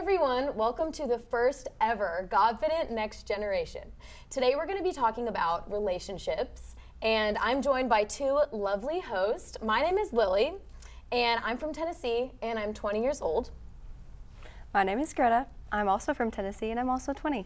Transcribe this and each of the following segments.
everyone, welcome to the first ever Godfident Next Generation. Today we're going to be talking about relationships, and I'm joined by two lovely hosts. My name is Lily, and I'm from Tennessee, and I'm 20 years old. My name is Greta. I'm also from Tennessee, and I'm also 20.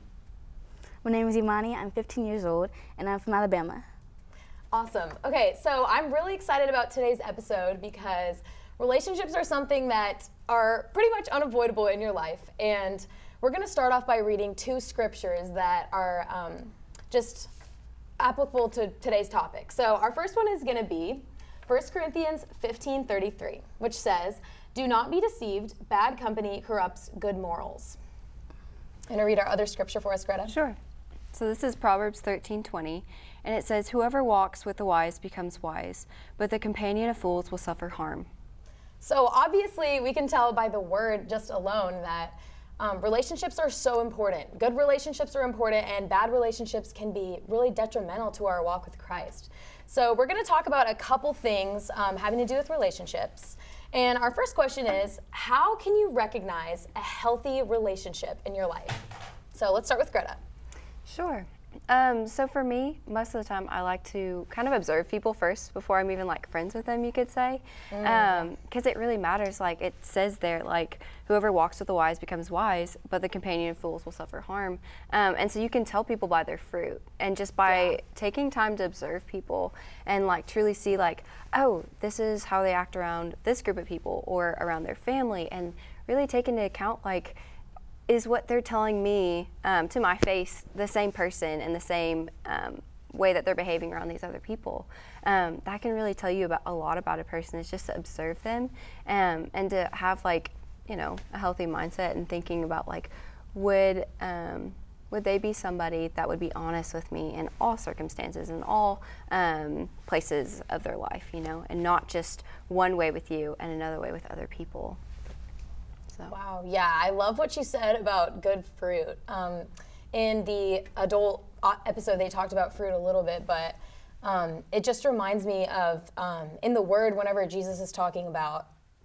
My name is Imani. I'm 15 years old, and I'm from Alabama. Awesome. Okay, so I'm really excited about today's episode because relationships are something that are pretty much unavoidable in your life. And we're going to start off by reading two scriptures that are just applicable to today's topic. So our first one is going to be 1 Corinthians 15:33, which says, "Do not be deceived, bad company corrupts good morals." And to read our other scripture for us, Greta? Sure. So this is Proverbs 13:20, and it says, "Whoever walks with the wise becomes wise, but the companion of fools will suffer harm." So obviously we can tell by the word just alone that relationships are so important. Good relationships are important, and bad relationships can be really detrimental to our walk with Christ. So we're going to talk about a couple things having to do with relationships. And our first question is, how can you recognize a healthy relationship in your life? So let's start with Greta. Sure. So for me, most of the time I like to kind of observe people first before I'm even like friends with them, you could say. Because it really matters. Like it says there, like whoever walks with the wise becomes wise, but the companion of fools will suffer harm. And so you can tell people by their fruit, and just by taking time to observe people and like truly see like, oh, this is how they act around this group of people or around their family, and really take into account like, is what they're telling me to my face the same person and the same way that they're behaving around these other people? That can really tell you about a lot about a person, is just to observe them and to have like, you know, a healthy mindset and thinking about like, would they be somebody that would be honest with me in all circumstances and all places of their life, you know, and not just one way with you and another way with other people. Wow, yeah, I love what you said about good fruit. In the adult episode, they talked about fruit a little bit, but it just reminds me of, in the Word, whenever Jesus is talking about,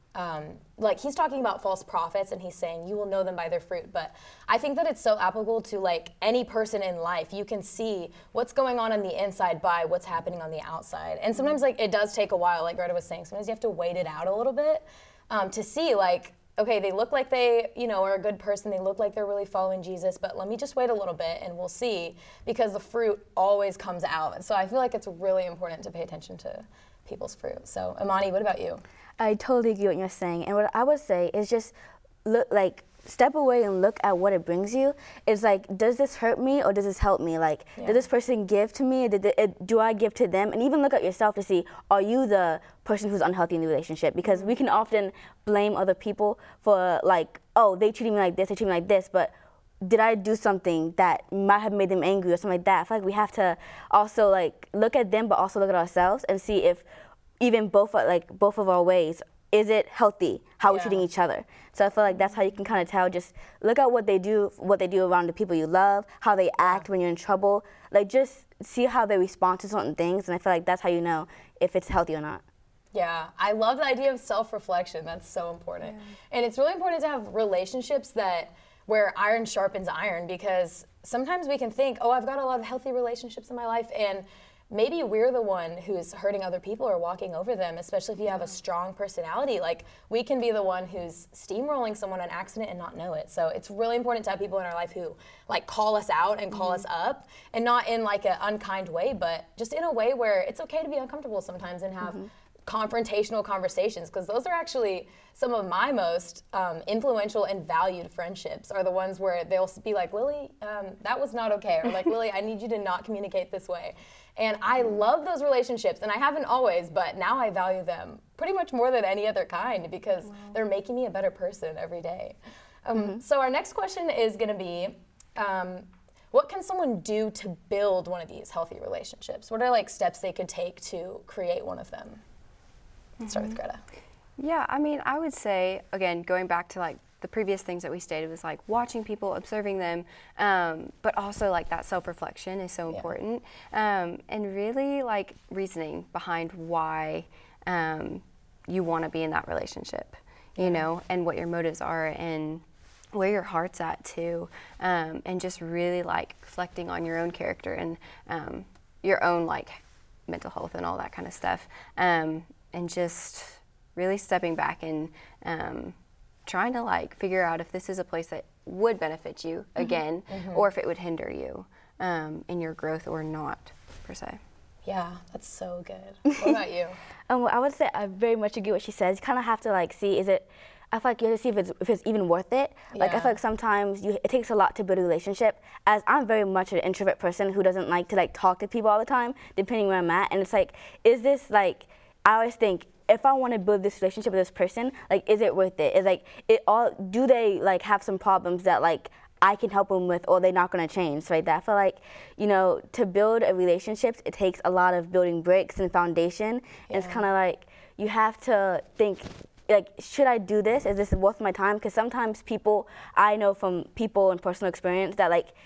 like he's talking about false prophets, and he's saying, you will know them by their fruit. But I think that it's so applicable to like any person in life. You can see what's going on the inside by what's happening on the outside. And sometimes like it does take a while, like Greta was saying, sometimes you have to wait it out a little bit to see like, okay, they look like they, you know, are a good person. They look like they're really following Jesus, but let me just wait a little bit and we'll see, because the fruit always comes out. So I feel like it's really important to pay attention to people's fruit. So Imani, what about you? I totally agree with what you're saying. And what I would say is just look, like, step away and look at what it brings you. It's like, does this hurt me or does this help me? Like, did this person give to me? Do I give to them? And even look at yourself to see, are you the person who's unhealthy in the relationship? Because we can often blame other people for like, oh, they treated me like this, they treated me like this, but did I do something that might have made them angry or something like that? I feel like we have to also like look at them, but also look at ourselves and see if even both of our ways, is it healthy, how we're treating each other? So I feel like that's how you can kind of tell. Just look at what they do around the people you love, how they act when you're in trouble. Like, just see how they respond to certain things, and I feel like that's how you know if it's healthy or not. Yeah, I love the idea of self-reflection. That's so important. And it's really important to have relationships where iron sharpens iron, because sometimes we can think, oh, I've got a lot of healthy relationships in my life, and maybe we're the one who's hurting other people or walking over them, especially if you have a strong personality. Like, we can be the one who's steamrolling someone on accident and not know it. So it's really important to have people in our life who like call us out and call us up, and not in like an unkind way, but just in a way where it's okay to be uncomfortable sometimes and have confrontational conversations, because those are actually some of my most influential and valued friendships, are the ones where they'll be like, Lily, that was not okay, or like, Lily, I need you to not communicate this way. And I love those relationships, and I haven't always, but now I value them pretty much more than any other kind, because they're making me a better person every day. So our next question is going to be, what can someone do to build one of these healthy relationships? What are like steps they could take to create one of them? Let's start with Greta. Yeah, I mean, I would say, again, going back to like the previous things that we stated, was like watching people, observing them, but also like that self-reflection is so important, and really like reasoning behind why you want to be in that relationship, you know, and what your motives are, and where your heart's at too, and just really like reflecting on your own character and your own like mental health and all that kind of stuff, and just really stepping back and trying to like figure out if this is a place that would benefit you again, or if it would hinder you in your growth or not, per se. Yeah, that's so good. What about you? Well, I would say I very much agree with what she says. You kind of have to like see, I feel like you have to see if it's even worth it. Like I feel like sometimes it takes a lot to build a relationship. As I'm very much an introvert person who doesn't like to like talk to people all the time, depending where I'm at. And it's like, is this like, I always think, if I want to build this relationship with this person, like, is it worth it? Is like, do they like have some problems that like I can help them with, or they're not going to change, right? That I feel like, to build a relationship, it takes a lot of building bricks and foundation. And it's kind of like, you have to think, like, should I do this? Is this worth my time? Because sometimes I know from people and personal experience that like,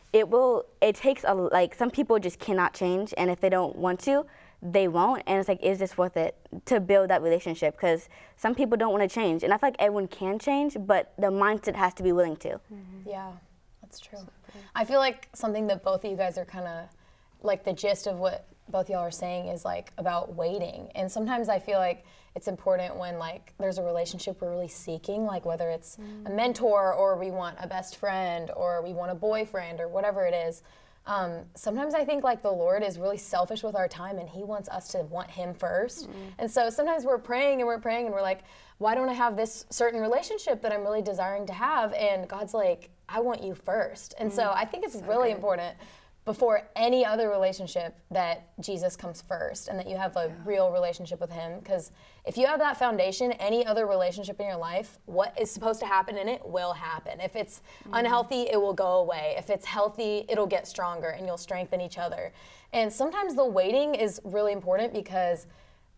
it takes some people just cannot change, and if they don't want to, they won't. And it's like, is this worth it to build that relationship? Because some people don't want to change, and I feel like everyone can change, but the mindset has to be willing to. Yeah, that's true. I feel like something that both of you guys are kind of, like the gist of what both y'all are saying is like about waiting. And sometimes I feel like it's important when like there's a relationship we're really seeking, like whether it's a mentor or we want a best friend or we want a boyfriend or whatever it is. Sometimes I think like the Lord is really selfish with our time, and he wants us to want him first. And so sometimes we're praying and we're like, why don't I have this certain relationship that I'm really desiring to have? And God's like, I want you first. And so I think it's really important before any other relationship that Jesus comes first, and that you have a real relationship with him. Because if you have that foundation, any other relationship in your life, what is supposed to happen in it will happen. If it's unhealthy, it will go away. If it's healthy, it'll get stronger and you'll strengthen each other. And sometimes the waiting is really important because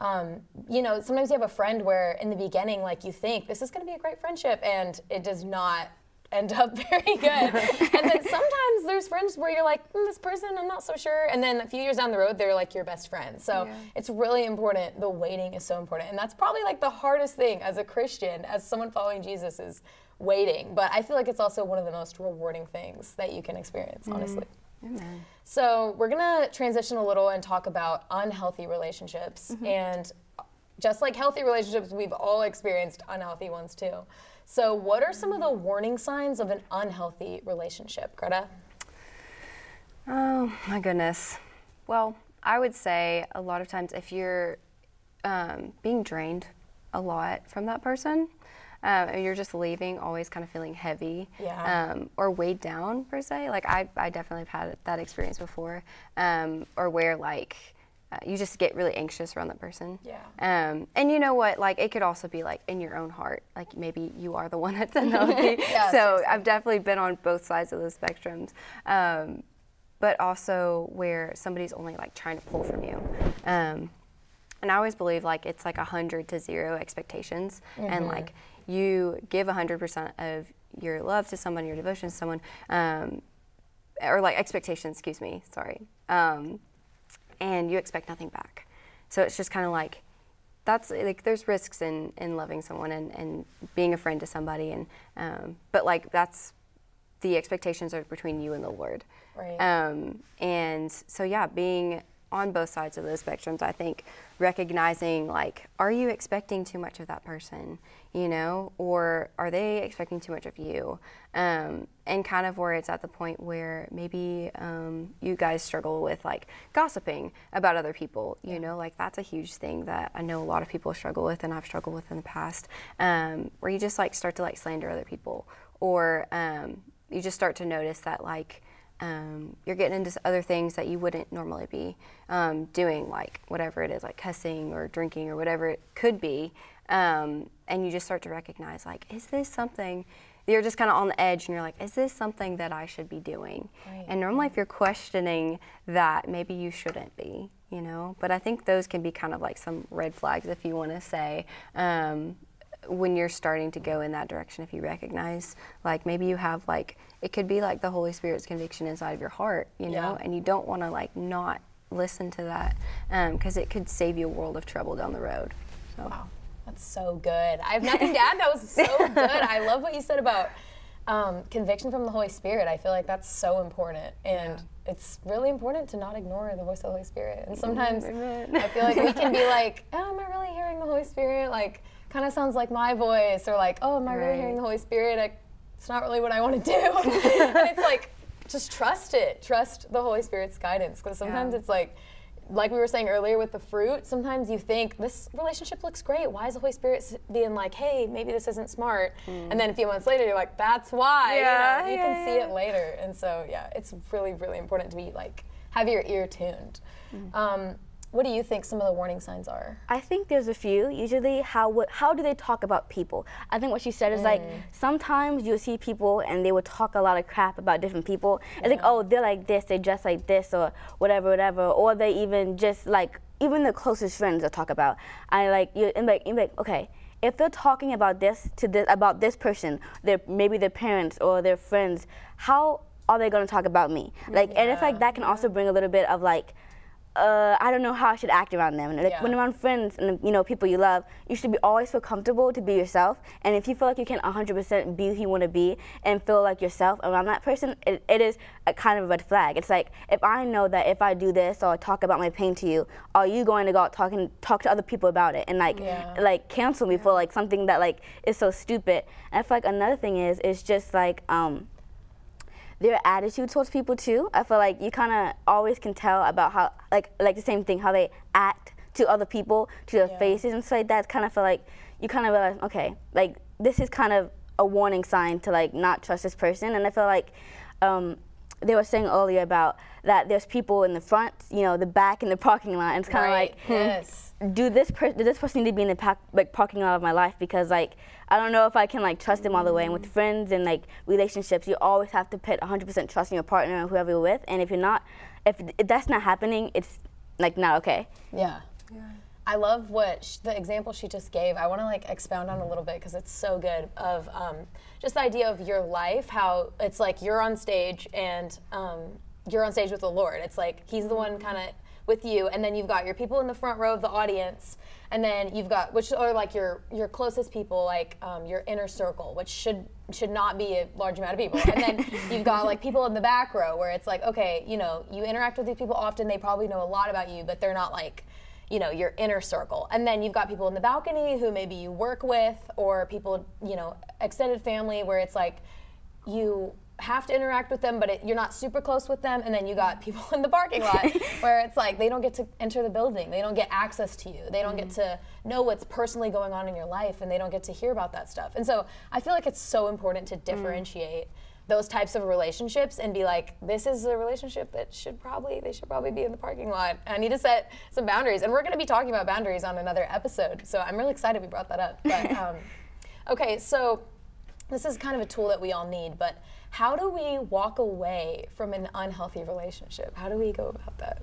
sometimes you have a friend where in the beginning, like you think this is going to be a great friendship, and it does not end up very good. And then sometimes there's friends where you're like, this person, I'm not so sure. And then a few years down the road, they're like your best friend. So it's really important. The waiting is so important. And that's probably like the hardest thing as a Christian, as someone following Jesus, is waiting. But I feel like it's also one of the most rewarding things that you can experience, honestly. Amen. So we're gonna transition a little and talk about unhealthy relationships. And just like healthy relationships, we've all experienced unhealthy ones too. So what are some of the warning signs of an unhealthy relationship, Greta? Oh my goodness. Well, I would say a lot of times if you're being drained a lot from that person, and you're just leaving always kind of feeling heavy, or weighed down per se. Like I definitely have had that experience before, or where like you just get really anxious around that person. And you know what, like it could also be like in your own heart, like maybe you are the one that's unhealthy. So seriously. I've definitely been on both sides of those spectrums, but also where somebody's only like trying to pull from you. And I always believe like it's like 100 to 0 expectations, and like you give 100% of your love to someone, your devotion to someone, or like expectations, excuse me, sorry. And you expect nothing back. So it's just kind of like, that's like, there's risks in loving someone and being a friend to somebody, and but like that's, the expectations are between you and the Lord. Right. And so being on both sides of those spectrums, I think recognizing like, are you expecting too much of that person, or are they expecting too much of you? And kind of where it's at the point where maybe you guys struggle with like gossiping about other people, like that's a huge thing that I know a lot of people struggle with, and I've struggled with in the past, where you just like start to like slander other people, or you just start to notice that like you're getting into other things that you wouldn't normally be doing, like whatever it is, like cussing or drinking or whatever it could be, and you just start to recognize like, is this something, you're just kind of on the edge and you're like, is this something that I should be doing? Right. And normally if you're questioning that, maybe you shouldn't be, but I think those can be kind of like some red flags, if you want to say, when you're starting to go in that direction. If you recognize like maybe you have like, it could be like the Holy Spirit's conviction inside of your heart, and you don't want to like not listen to that, because it could save you a world of trouble down the road. So. Wow, that's so good. I have nothing to add. That was so good. I love what you said about conviction from the Holy Spirit. I feel like that's so important, and it's really important to not ignore the voice of the Holy Spirit. And sometimes I feel like we can be like, oh, am I really hearing the Holy Spirit? Like, kind of sounds like my voice, or like, oh, am I really hearing the Holy Spirit? It's not really what I want to do. And it's like, just trust it. Trust the Holy Spirit's guidance, because sometimes it's like we were saying earlier with the fruit, sometimes you think, this relationship looks great. Why is the Holy Spirit being like, hey, maybe this isn't smart? And then a few months later, you're like, that's why. You can see it later. And so, it's really, really important to be like, have your ear tuned. What do you think some of the warning signs are? I think there's a few. Usually, how do they talk about people? I think what she said is like, sometimes you'll see people and they would talk a lot of crap about different people. It's like, oh, they're like this, they dress like this, or whatever, or they even just like, even the closest friends they'll talk about. You're like, okay, if they're talking about about this person, maybe their parents or their friends, how are they gonna talk about me? Like, and it's like that can also bring a little bit of like, I don't know how I should act around them. And like when around friends and people you love, you should always feel comfortable to be yourself. And if you feel like you can 100% be who you want to be and feel like yourself around that person, it is a kind of a red flag. It's like, if I know that if I do this or talk about my pain to you, are you going to go out talk to other people about it and like cancel me for like something that like is so stupid? And I feel like another thing is just like their attitude towards people too. I feel like you kind of always can tell about how, like the same thing, how they act to other people, to their faces and stuff like that. Kind of feel like you kind of realize, okay, like this is kind of a warning sign to like not trust this person. And I feel like they were saying earlier about that there's people in the front, the back, in the parking lot. And it's kind of like, does this person need to be in the parking lot of my life? Because like, I don't know if I can like trust them all the way. And with friends and like relationships, you always have to put 100% trust in your partner or whoever you're with. And if you're not, if that's not happening, it's like not okay. Yeah. I love the example she just gave. I want to like expound on a little bit because it's so good, of just the idea of your life, how it's like you're on stage and you're on stage with the Lord. It's like He's the one kind of with you, and then you've got your people in the front row of the audience, and then you've got, which are like your closest people, like your inner circle, which should not be a large amount of people. And then you've got like people in the back row where it's like, okay, you interact with these people often, they probably know a lot about you, but they're not like, your inner circle. And then you've got people in the balcony who maybe you work with, or people, extended family, where it's like you have to interact with them, but you're not super close with them. And then you got people in the parking lot where it's like they don't get to enter the building. They don't get access to you. They don't get to know what's personally going on in your life, and they don't get to hear about that stuff. And so I feel like it's so important to differentiate those types of relationships and be like, this is a relationship that they should probably be in the parking lot. I need to set some boundaries. And we're going to be talking about boundaries on another episode. So I'm really excited we brought that up. But okay, so this is kind of a tool that we all need, but how do we walk away from an unhealthy relationship? How do we go about that?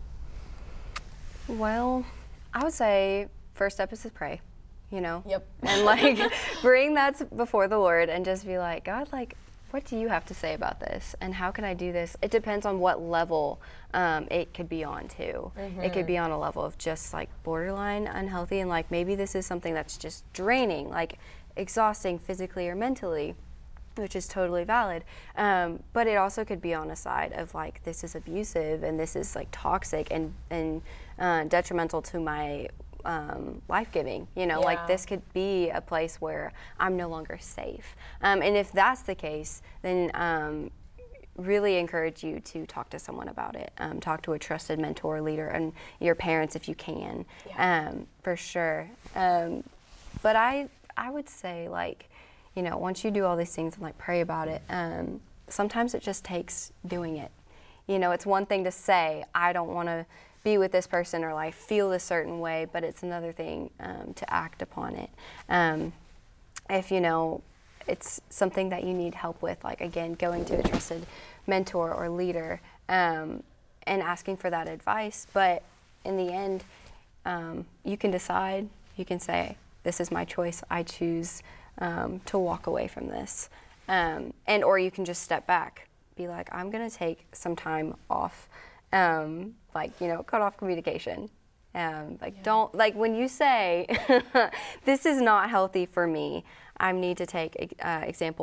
Well, I would say first step is to pray, Yep. And like bring that before the Lord and just be like, God, like, what do you have to say about this? And how can I do this? It depends on what level it could be on too. It could be on a level of just like borderline unhealthy, and like maybe this is something that's just draining, like exhausting physically or mentally, which is totally valid. But it also could be on a side of like, this is abusive and this is like toxic and detrimental to my life-giving, like this could be a place where I'm no longer safe. And if that's the case, then really encourage you to talk to someone about it. Talk to a trusted mentor or leader, and your parents if you can, for sure. But I would say, like, once you do all these things and like pray about it, sometimes it just takes doing it. It's one thing to say, I don't want to be with this person or like feel a certain way, but it's another thing to act upon it. If it's something that you need help with, like again, going to a trusted mentor or leader and asking for that advice. But in the end, you can decide, you can say, this is my choice, I choose to walk away from this. Or you can just step back, be like, I'm gonna take some time off, cut off communication. Don't, like when you say, this is not healthy for me, I need to take example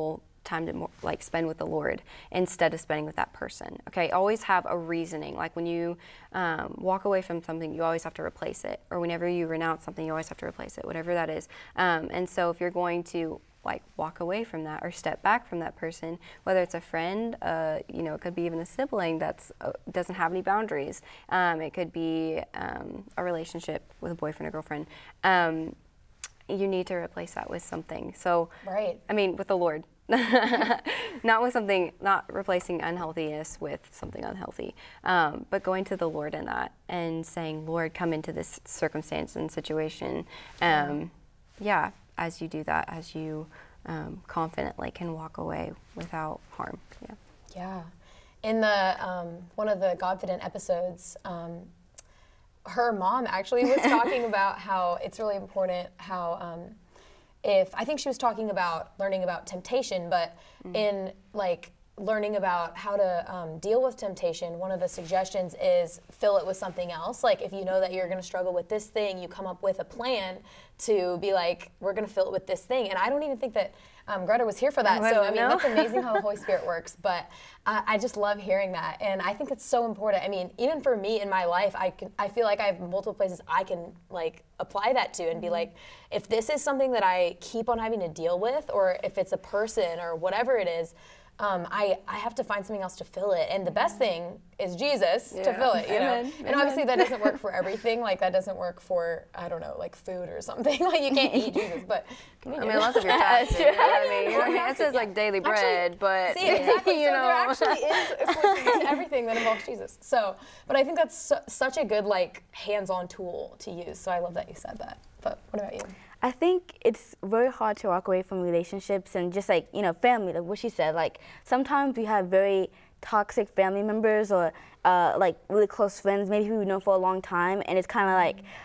time to spend with the Lord instead of spending with that person. Okay, always have a reasoning. Like when you walk away from something, you always have to replace it. Or whenever you renounce something, you always have to replace it, whatever that is. And so if you're going to walk away from that or step back from that person, whether it's a friend, it could be even a sibling that's doesn't have any boundaries. It could be a relationship with a boyfriend or girlfriend. You need to replace that with something. So, right. I mean, with the Lord. Not replacing unhealthiness with something unhealthy, but going to the Lord in that and saying, Lord, come into this circumstance and situation. As you do that, as you confidently can walk away without harm. Yeah. In the one of the Godfident episodes, her mom actually was talking about how it's really important how I think she was talking about learning about temptation, but in learning about how to deal with temptation, one of the suggestions is fill it with something else. Like if you know that you're going to struggle with this thing, you come up with a plan to be like, we're going to fill it with this thing. And I don't even think that Greta was here for that. So I mean, that's amazing how the Holy Spirit works. But I just love hearing that, and I think it's so important. I mean, even for me in my life, I feel like I have multiple places I can apply that to and be like, if this is something that I keep on having to deal with, or if it's a person or whatever it is. I have to find something else to fill it. And the best thing is Jesus to fill it, you know? And obviously that doesn't work for everything. That doesn't work for, I don't know, food or something. You can't eat Jesus, but lots of your tasks, you know what I mean? It says daily bread, but see, exactly. you so know. there actually is solutions to everything that involves Jesus. So, but I think that's such a good hands-on tool to use. So I love that you said that. But what about you? I think it's very hard to walk away from relationships and just family, like what she said. Sometimes we have very toxic family members or really close friends, maybe who we've known for a long time, and it's kind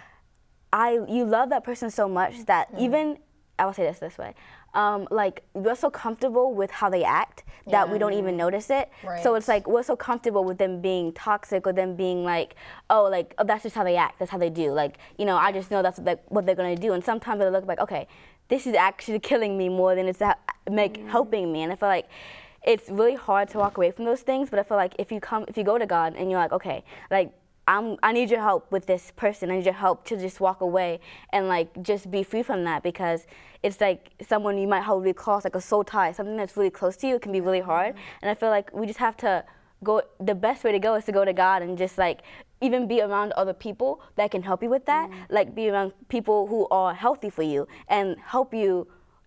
of you love that person so much that even, I will say this way, we're so comfortable with how they act that we don't even notice it. Right. So it's we're so comfortable with them being toxic or them being oh, that's just how they act, that's how they do. I just know that's what they're gonna do. And sometimes they look okay, this is actually killing me more than it's helping me. And I feel like it's really hard to walk away from those things, but I feel like if you go to God and you're okay, I need your help with this person. I need your help to just walk away and just be free from that, because it's someone you might hold really close, a soul tie, something that's really close to you. It can be really hard. And I feel like we just have to go, the best way to go is to go to God and just even be around other people that can help you with that. Be around people who are healthy for you and help you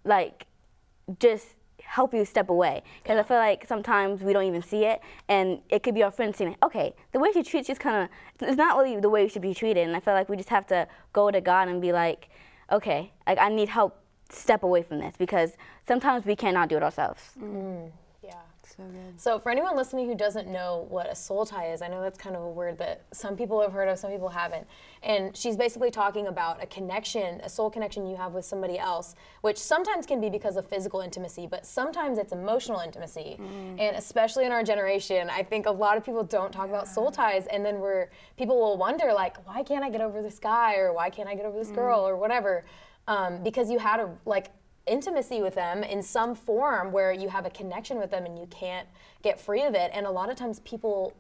just help you step away, because I feel like sometimes we don't even see it, and it could be our friends saying, okay, the way she treats you is it's not really the way you should be treated. And I feel like we just have to go to God and be okay, I need help, step away from this, because sometimes we cannot do it ourselves. Yeah. So good. So for anyone listening who doesn't know what a soul tie is, I know that's kind of a word that some people have heard of, some people haven't. And she's basically talking about a connection, a soul connection you have with somebody else, which sometimes can be because of physical intimacy, but sometimes it's emotional intimacy. And especially in our generation, I think a lot of people don't talk about soul ties, and then people will wonder why can't I get over this guy, or why can't I get over this girl, or whatever, because you had intimacy with them in some form where you have a connection with them and you can't get free of it. And a lot of times people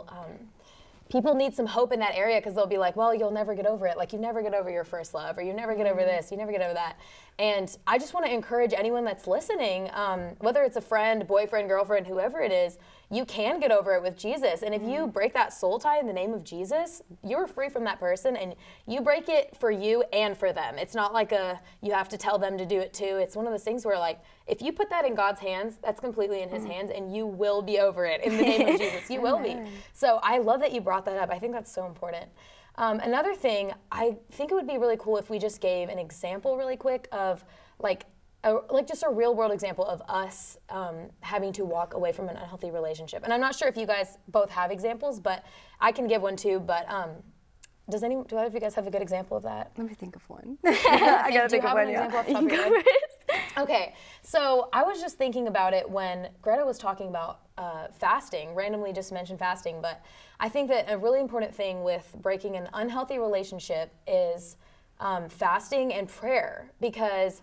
need some hope in that area, because they'll be well, you'll never get over it. You never get over your first love, or you never get over this, you never get over that. And I just want to encourage anyone that's listening, whether it's a friend, boyfriend, girlfriend, whoever it is, you can get over it with Jesus. And if you break that soul tie in the name of Jesus, you're free from that person, and you break it for you and for them. It's not you have to tell them to do it too. It's one of those things where if you put that in God's hands, that's completely in his hands, and you will be over it in the name of Jesus. You will be. So I love that you brought that up. I think that's so important. Another thing, I think it would be really cool if we just gave an example really quick of just a real world example of us having to walk away from an unhealthy relationship. And I'm not sure if you guys both have examples, but I can give one too. But do either of you guys have a good example of that? Let me think of one. I gotta think of one. Do you have an example off the top of your head? Okay, so I was just thinking about it when Greta was talking about fasting, randomly just mentioned fasting, but I think that a really important thing with breaking an unhealthy relationship is fasting and prayer, because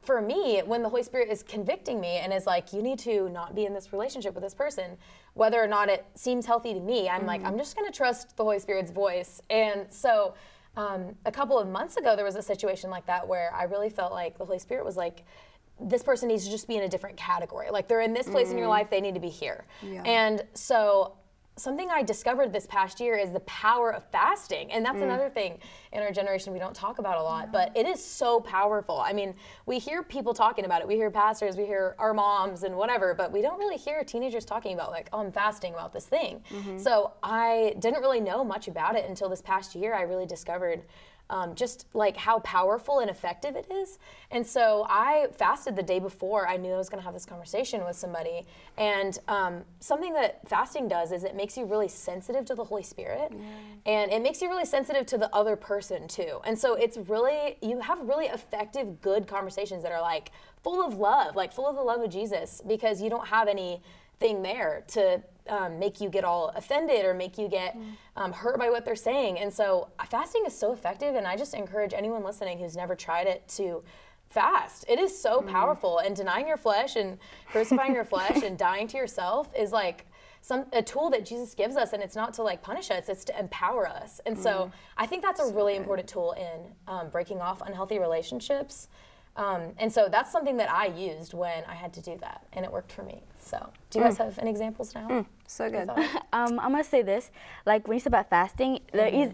for me, when the Holy Spirit is convicting me and is like, you need to not be in this relationship with this person, whether or not it seems healthy to me, I'm like, I'm just going to trust the Holy Spirit's voice. And so a couple of months ago, there was a situation like that where I really felt like the Holy Spirit was like, this person needs to just be in a different category. Like, they're in this place in your life, they need to be here. Yeah. And so something I discovered this past year is the power of fasting. And that's another thing in our generation we don't talk about a lot, but it is so powerful. I mean, we hear people talking about it. We hear pastors, we hear our moms and whatever, but we don't really hear teenagers talking about like, oh, I'm fasting about this thing. So I didn't really know much about it until this past year. I really discovered just like how powerful and effective it is. And so I fasted the day before I knew I was going to have this conversation with somebody. And something that fasting does is it makes you really sensitive to the Holy Spirit. And it makes you really sensitive to the other person too. And so it's really, you have really effective, good conversations that are like full of love, like full of the love of Jesus, because you don't have anything there to make you get all offended or make you get hurt by what they're saying. And so fasting is so effective, and I just encourage anyone listening who's never tried it to fast. It is so powerful, and denying your flesh and crucifying your flesh and dying to yourself is like a tool that Jesus gives us, and it's not to like punish us, it's to empower us. And so I think that's a really important tool in breaking off unhealthy relationships. And so that's something that I used when I had to do that, and it worked for me. So do you guys have any examples now? So good. I'm gonna say this, like when you said about fasting, there's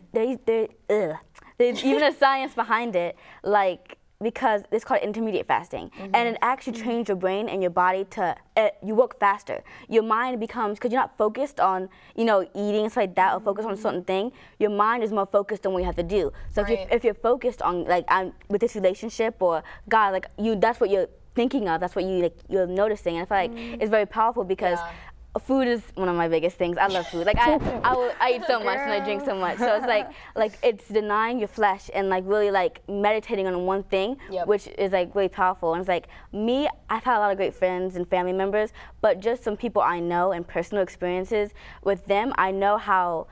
even a science behind it, like, because it's called intermediate fasting, and it actually trains your brain and your body to, you work faster. Your mind becomes, because you're not focused on, eating, stuff like that, or focused on a certain thing, your mind is more focused on what you have to do. So if you're focused on, like, with this relationship or God, like, that's what you're thinking of, that's what you're noticing, and I feel like it's very powerful because food is one of my biggest things. I love food. Like I eat so much and I drink so much. So it's like it's denying your flesh and like really like meditating on one thing, which is like really powerful. And it's like me, I've had a lot of great friends and family members, but just some people I know and personal experiences with them, I know how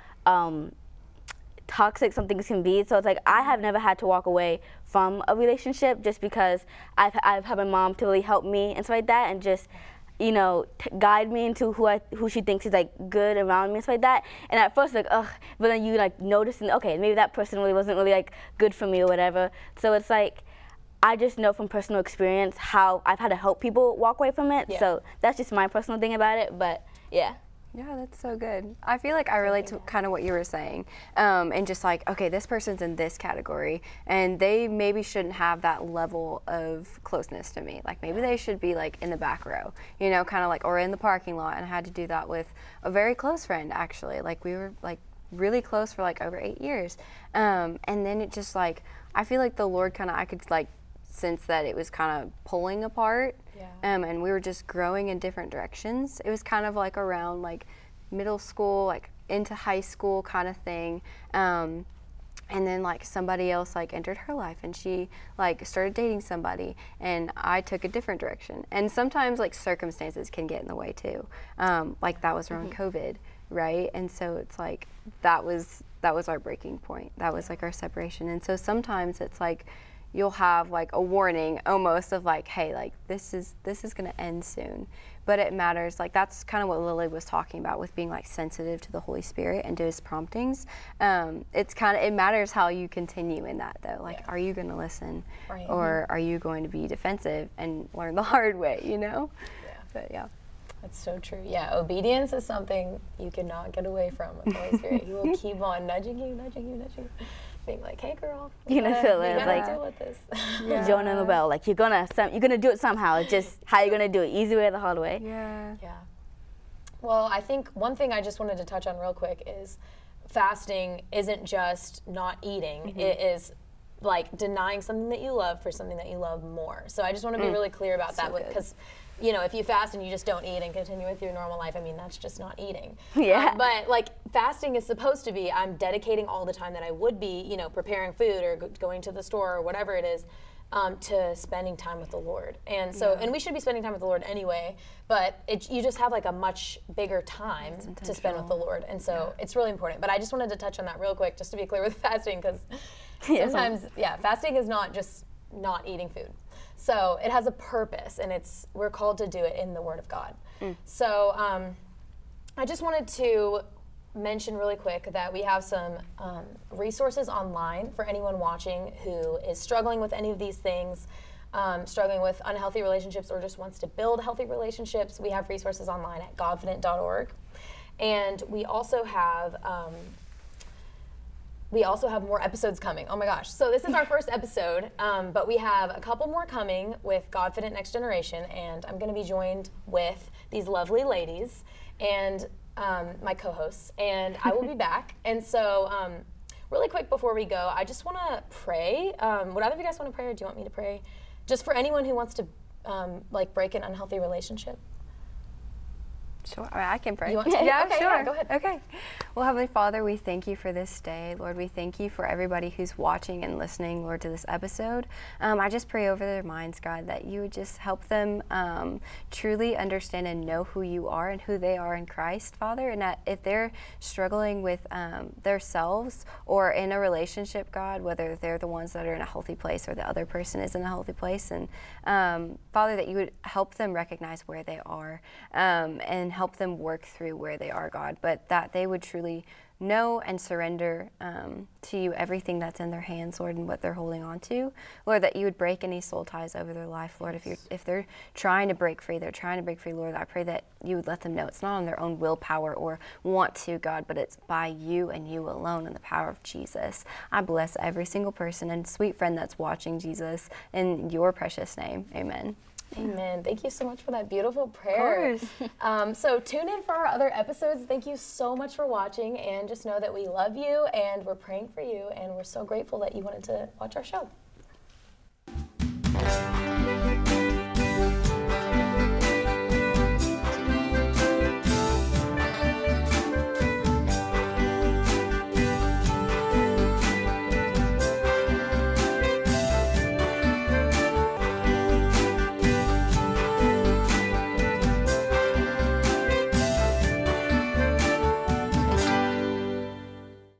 toxic some things can be. So it's like I have never had to walk away from a relationship just because I've had my mom to really help me and stuff like that, and just guide me into who she thinks is like good around me and stuff like that. And at first, like, ugh, but then you like notice, and okay, maybe that person really wasn't really like good for me or whatever. So it's like, I just know from personal experience how I've had to help people walk away from it. So that's just my personal thing about it. But yeah. Yeah, that's so good. I feel like I relate to kind of what you were saying, and just like, okay, this person's in this category, and they maybe shouldn't have that level of closeness to me. Like maybe they should be like in the back row, kind of like, or in the parking lot. And I had to do that with a very close friend, actually. Like we were like really close for like over 8 years, and then it just like, I feel like the Lord I could like sense that it was kind of pulling apart. And we were just growing in different directions. It was kind of like around like middle school, like into high school kind of thing. And then like somebody else like entered her life, and she like started dating somebody, and I took a different direction. And sometimes like circumstances can get in the way too. Like that was around COVID, right? And so it's like that was our breaking point. That was like our separation. And so sometimes it's like you'll have like a warning almost of like, hey, like this is going to end soon. But it matters, like that's kind of what Lily was talking about with being like sensitive to the Holy Spirit and to his promptings. It matters how you continue in that though. Like, are you going to listen, or are you going to be defensive and learn the hard way, But yeah. That's so true. Yeah, obedience is something you cannot get away from with the Holy Spirit. He will keep on nudging you, being like, "Hey, girl, you're gonna feel it. Like deal with this." Jonah and the bell. Like you're gonna do it somehow. It's just how you're gonna do it. Easy way or the hard way. Yeah. Well, I think one thing I just wanted to touch on real quick is fasting isn't just not eating. It is like denying something that you love for something that you love more. So I just want to be really clear about that, because if you fast and you just don't eat and continue with your normal life, I mean, that's just not eating. But like fasting is supposed to be, I'm dedicating all the time that I would be, preparing food or going to the store or whatever it is, to spending time with the Lord. And so, and we should be spending time with the Lord anyway, but you just have like a much bigger time to spend with the Lord. And so it's really important. But I just wanted to touch on that real quick, just to be clear with fasting, because sometimes, fasting is not just not eating food. So it has a purpose, and we're called to do it in the Word of God. So I just wanted to mention really quick that we have some resources online for anyone watching who is struggling with any of these things, struggling with unhealthy relationships or just wants to build healthy relationships. We have resources online at godfident.org. And we also have more episodes coming. Oh my gosh. So this is our first episode, but we have a couple more coming with Godfident Next Generation, and I'm going to be joined with these lovely ladies and my co-hosts, and I will be back. And so really quick before we go, I just want to pray. Would either of you guys want to pray, or do you want me to pray? Just for anyone who wants to break an unhealthy relationship. Sure, I can pray. You want to? Yeah, okay, sure. Yeah, go ahead. Okay. Well, Heavenly Father, we thank you for this day. Lord, we thank you for everybody who's watching and listening, Lord, to this episode. I just pray over their minds, God, that you would just help them truly understand and know who you are and who they are in Christ, Father, and that if they're struggling with themselves or in a relationship, God, whether they're the ones that are in a healthy place or the other person is in a healthy place, and Father, that you would help them recognize where they are and help them work through where they are, God, but that they would truly know and surrender to you everything that's in their hands, Lord, and what they're holding on to. Lord, that you would break any soul ties over their life, Lord. If they're trying to break free, Lord, I pray that you would let them know it's not on their own willpower or want to, God, but it's by you and you alone and the power of Jesus. I bless every single person and sweet friend that's watching, Jesus, in your precious name. Amen. Amen. Thank you so much for that beautiful prayer. Of course. So tune in for our other episodes. Thank you so much for watching, and just know that we love you and we're praying for you, and we're so grateful that you wanted to watch our show.